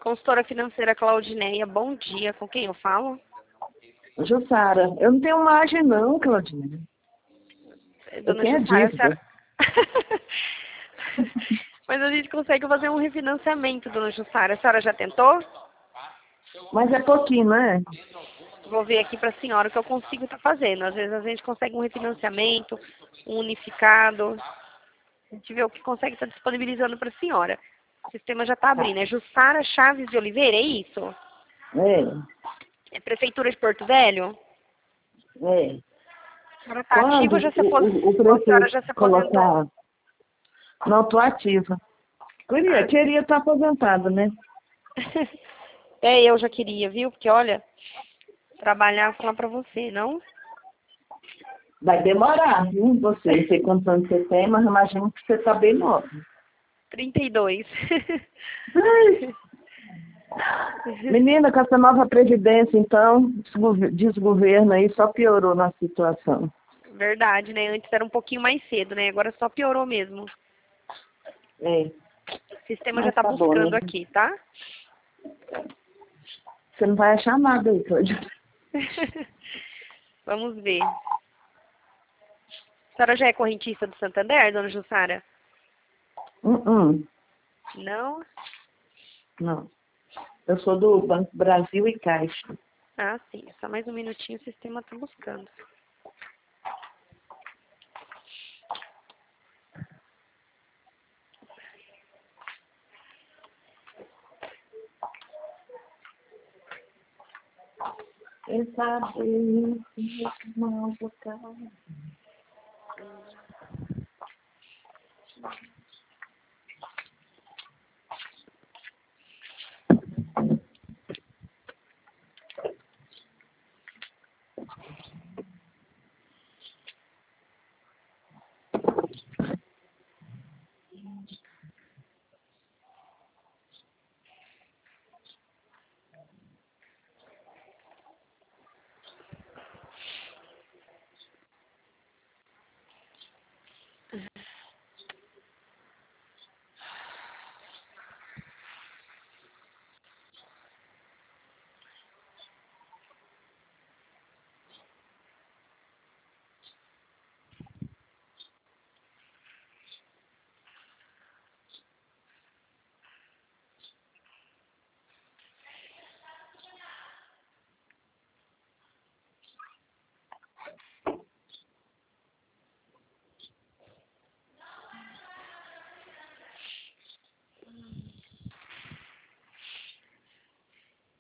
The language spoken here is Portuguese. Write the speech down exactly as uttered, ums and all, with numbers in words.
Consultora financeira Claudineia, bom dia. Com quem eu falo? Jussara, eu não tenho margem não, Claudinha. Eu Dona tenho a Jussara, a dívida. senhora... Mas a gente consegue fazer um refinanciamento, dona Jussara. A senhora já tentou? Mas é pouquinho, não é? Vou ver aqui para a senhora o que eu consigo estar fazendo. Às vezes a gente consegue um refinanciamento, um unificado. A gente vê o que consegue estar disponibilizando para a senhora. O sistema já está abrindo. É Jussara Chaves de Oliveira, é isso? É, É Prefeitura de Porto Velho? é. A senhora está ativa Quando ou já se o, apos... o, o ou a senhora prefeito já se aposentou? colocar... Não, estou ativa. Queria, Ah, queria estar aposentado, né? até eu já queria, viu? Porque, olha, trabalhar falar para você, não? Vai demorar, viu? Você, não sei quantos anos você tem, mas imagino que você está bem novo. trinta e dois. Menina, com essa nova presidência, então, desgover- desgoverno aí só piorou na situação. Verdade, né? Antes era um pouquinho mais cedo, né? Agora só piorou mesmo. É, O sistema já mas tá tá bom, buscando né? aqui, tá? Você não vai achar nada aí, Cláudia. Vamos ver. A senhora já é correntista do Santander, dona Jussara? Uh -uh. Não? Não. Eu sou do Banco Brasil e Caixa. Ah, sim. Só mais um minutinho, o sistema tá buscando. Quem sabe não